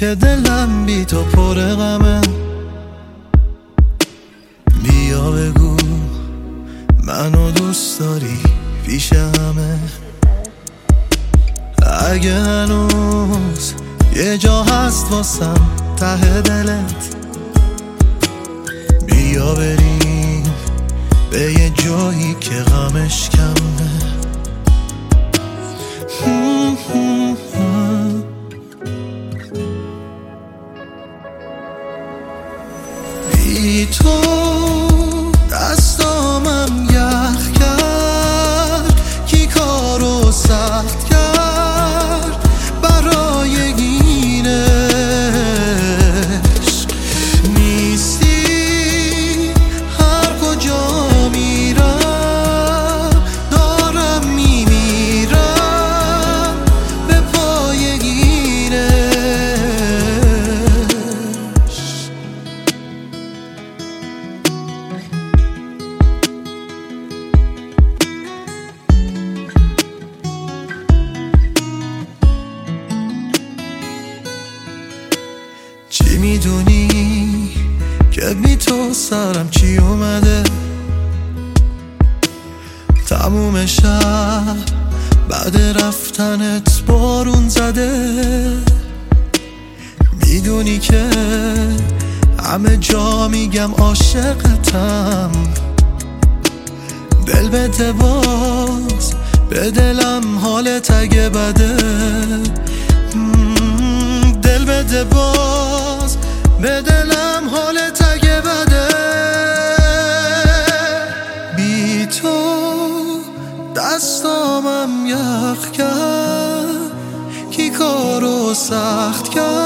که دلم بی تو پر غمه. بیا بگو منو دوست داری پیش همه. اگه هنوز یه جا هست واسم ته دلت، بیا بریم به یه جایی که غمش کمه. بی تو دستامم یخ کرد، کی کارو سخت کرد برای این عشق. نیستی هر کجا میرم دارم میمیرم به پای این عشق. چی میدونی که بی تو سرم چی اومده؟ تموم شب بعد رفتنت بارون زده. میدونی که همه جا میگم عاشقتم، دل بده باز به دلم حالت اگه بده. دل بده باز به دلم حالت اگه بده. بی تو دستامم یخ کرد، کی کارو سخت کرد